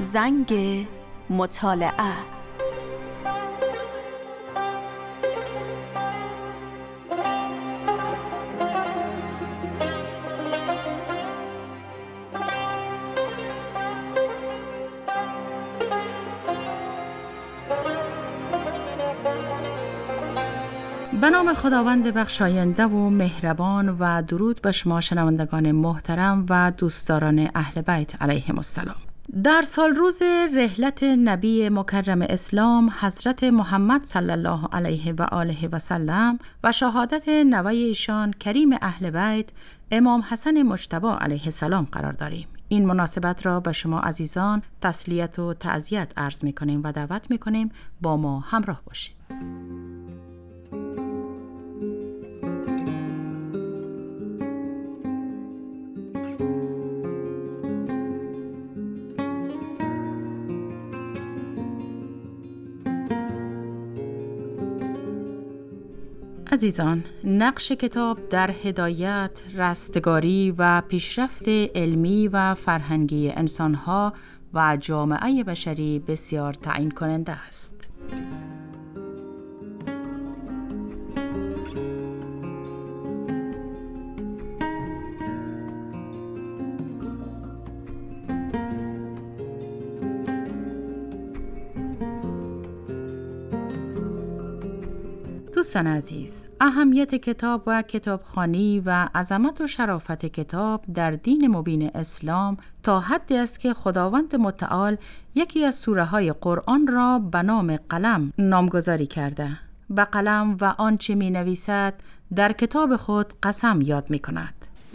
زنگ مطالعه. به نام خداوند بخشاینده و مهربان و درود به شما شنوندگان محترم و دوستداران اهل بیت علیهم السلام. در سال روز رحلت نبی مکرم اسلام حضرت محمد صلی الله علیه و آله و سلم و شهادت نوه ایشان کریم اهل بیت امام حسن مجتبی علیه السلام قرار داریم. این مناسبت را به شما عزیزان تسلیت و تعزیت عرض می کنیم و دعوت می کنیم با ما همراه باشید. عزیزان، نقش کتاب در هدایت، رستگاری و پیشرفت علمی و فرهنگی انسانها و جامعه بشری بسیار تعیین کننده است. دوستان عزیز، اهمیت کتاب و کتابخوانی و عظمت و شرافت کتاب در دین مبین اسلام تا حدی است که خداوند متعال یکی از سوره‌های قرآن را به نام قلم نامگذاری کرده. به قلم و آنچه می نویسد در کتاب خود قسم یاد می کند.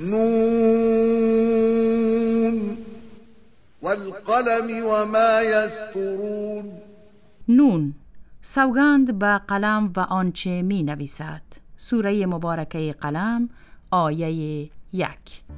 نون والقلم وما یسطرون. نون، سوگند به قلم و آنچه می نویسد. سوره مبارکه قلم، آیه 1.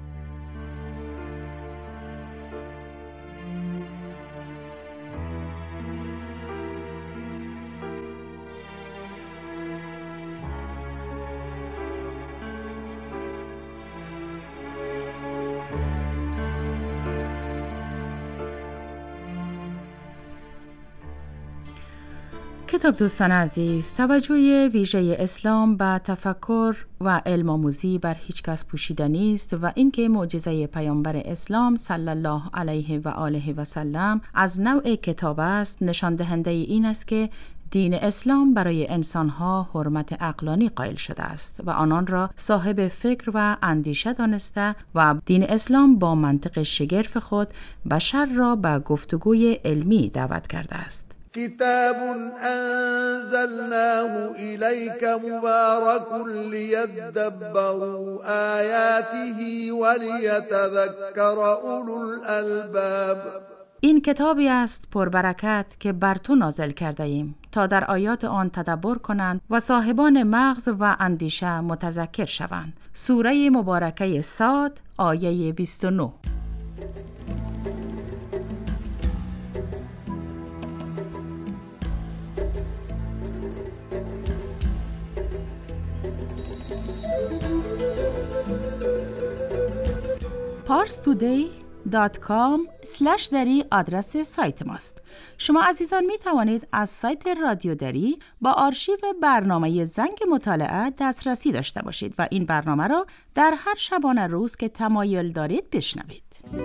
کتاب دوستان عزیز، توجه ویژه اسلام به تفکر و علم آموزی بر هیچ کس پوشیده نیست و اینکه معجزه پیامبر اسلام صلی الله علیه و آله و سلم از نوع کتاب است نشان دهنده این است که دین اسلام برای انسانها حرمت عقلانی قائل شده است و آنان را صاحب فکر و اندیشه دانسته و دین اسلام با منطق شگرف خود بشر را به گفتگوی علمی دعوت کرده است. کتاب انزلناه الیک مبارک لیدبروا آیاته ولیتذکر اولو الالباب. این کتابی است پربرکت که بر تو نازل کرده ایم تا در آیات آن تدبر کنند و صاحبان مغز و اندیشه متذکر شوند. سوره مبارکه صاد، آیه 29. parstoday.com/ دری آدرس سایت ماست. شما عزیزان می توانید از سایت رادیو دری با آرشیو برنامه زنگ مطالعه دسترسی داشته باشید و این برنامه را در هر شبانه روز که تمایل دارید بشنوید.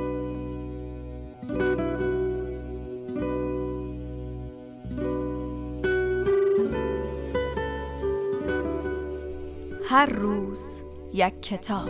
هر روز یک کتاب.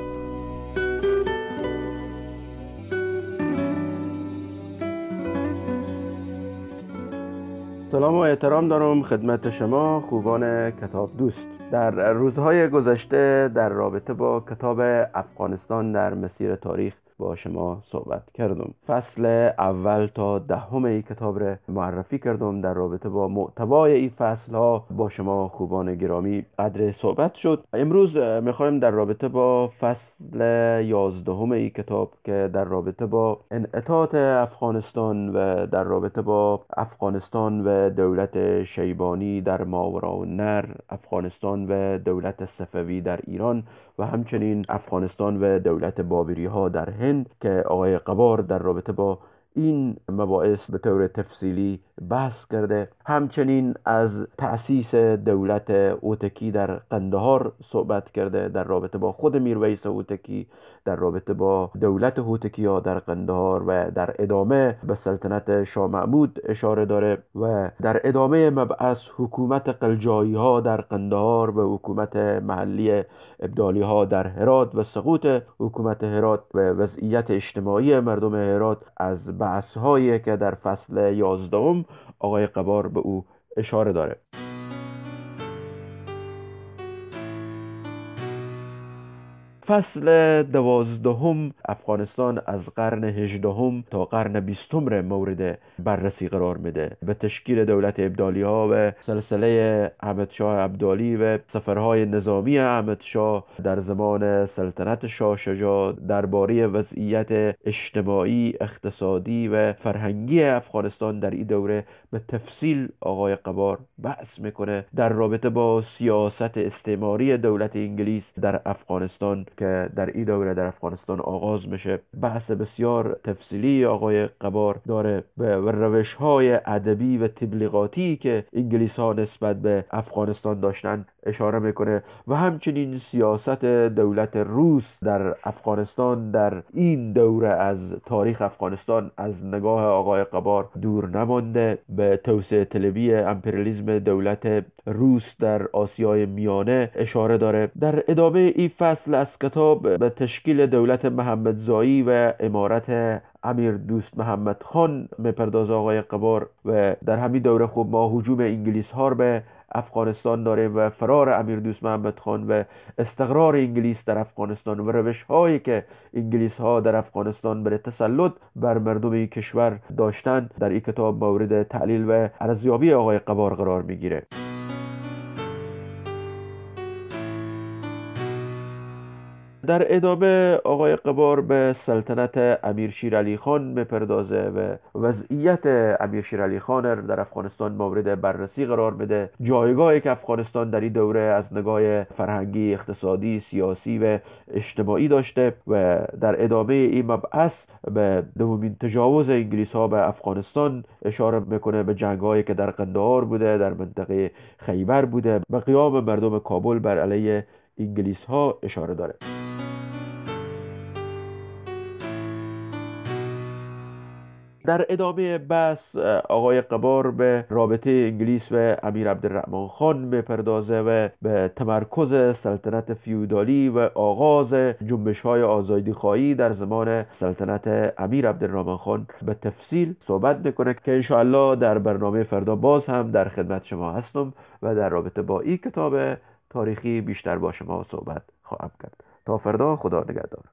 سلام و احترام دارم خدمت شما خوبان کتاب دوست. در روزهای گذشته در رابطه با کتاب افغانستان در مسیر تاریخ با شما صحبت کردم. فصل اول تا 10 این کتاب را معرفی کردم. در رابطه با محتوای این فصل ها با شما خوبان گرامی قدر صحبت شد. امروز میخوایم در رابطه با فصل 11 این کتاب که در رابطه با انعطاف افغانستان و در رابطه با افغانستان و دولت شیبانی در ماوراءالنهر، افغانستان و دولت صفوی در ایران و همچنین افغانستان و دولت بابری ها در هند که آقای قبار در رابطه با این مباحث به طور تفصیلی بحث کرده. همچنین از تأسیس دولت هوتکی در قندهار صحبت کرده، در رابطه با خود میرویس هوتکی، در رابطه با دولت هوتکی ها در قندهار و در ادامه به سلطنت شاه محمود اشاره داره و در ادامه مبحث حکومت قلجایی ها در قندهار و حکومت محلی ابدالی ها در هرات و سقوط حکومت هرات و وضعیت اجتماعی مردم هرات از بحث هایی که در فصل 11 آقای قبار به او اشاره داره. فصل 12 افغانستان از قرن 18 تا قرن 20 مورد بررسی قرار میده. به تشکیل دولت ابدالی ها و سلسله احمد شاه ابدالی و سفرهای نظامی احمد شاه در زمان سلطنت شاه شجاع درباره وضعیت اجتماعی، اقتصادی و فرهنگی افغانستان در این دوره به تفصیل آقای قبار بحث میکنه. در رابطه با سیاست استعماری دولت انگلیس در افغانستان که در این دوره در افغانستان آغاز میشه، بحث بسیار تفصیلی آقای قبار داره به روش‌های ادبی و تبلیغاتی که انگلیس ها نسبت به افغانستان داشتن اشاره میکنه و همچنین سیاست دولت روس در افغانستان در این دوره از تاریخ افغانستان از نگاه آقای قبار دور نمانده. به توسعه طلبی امپریالیسم دولت روس در آسیای میانه اشاره داره. در ادامه این فصل از کتاب به تشکیل دولت محمدزایی و امارت امیر دوست محمد خان میپرداز آقای قبار و در همین دوره خب ما هجوم انگلیس ها به افغانستان داریم و فرار امیر دوست محمد خان و استقرار انگلیس در افغانستان و روش هایی که انگلیس ها در افغانستان برای تسلط بر مردم این کشور داشتند در این کتاب مورد تحلیل و ارزیابی آقای قبار قرار میگیره. در ادامه آقای قبار به سلطنت امیر شیر علی خان میپردازه و وضعیت امیر شیر علی خان در افغانستان مورد بررسی قرار میده، جایگاهی که افغانستان در این دوره از نگاه فرهنگی، اقتصادی، سیاسی و اجتماعی داشته و در ادامه این مبحث به دومین تجاوز انگلیس ها به افغانستان اشاره میکنه، به جنگ‌هایی که در قندهار بوده، در منطقه خیبر بوده، به قیام مردم کابل بر علیه انگلیس ها اشاره داره. در ادامه بحث آقای قبار به رابطه انگلیس و امیر عبدالرحمن خان میپردازه و به تمرکز سلطنت فیودالی و آغاز جنبش‌های آزادی‌خواهی در زمان سلطنت امیر عبدالرحمن خان به تفصیل صحبت میکنه که انشاءالله در برنامه فردا باز هم در خدمت شما هستم و در رابطه با این کتاب تاریخی بیشتر با شما صحبت خواهم کرد. تا فردا، خدا نگهدار.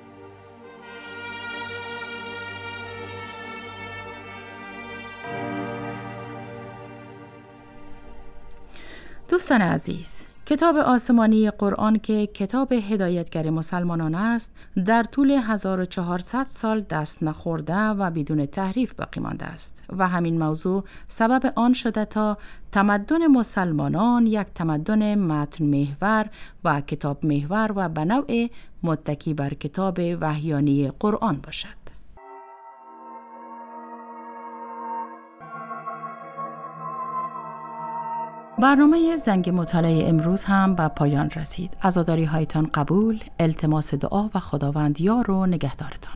دوستان عزیز، کتاب آسمانی قرآن که کتاب هدایتگر مسلمانان است، در طول 1400 سال دست نخورده و بدون تحریف باقی مانده است و همین موضوع سبب آن شده تا تمدن مسلمانان یک تمدن متن محور و کتاب محور و به نوع متکی بر کتاب وحیانی قرآن باشد. برنامه زنگ مطالعه امروز هم به پایان رسید. عزاداری هایتان قبول، التماس دعا و خداوند یار و نگهدارتان.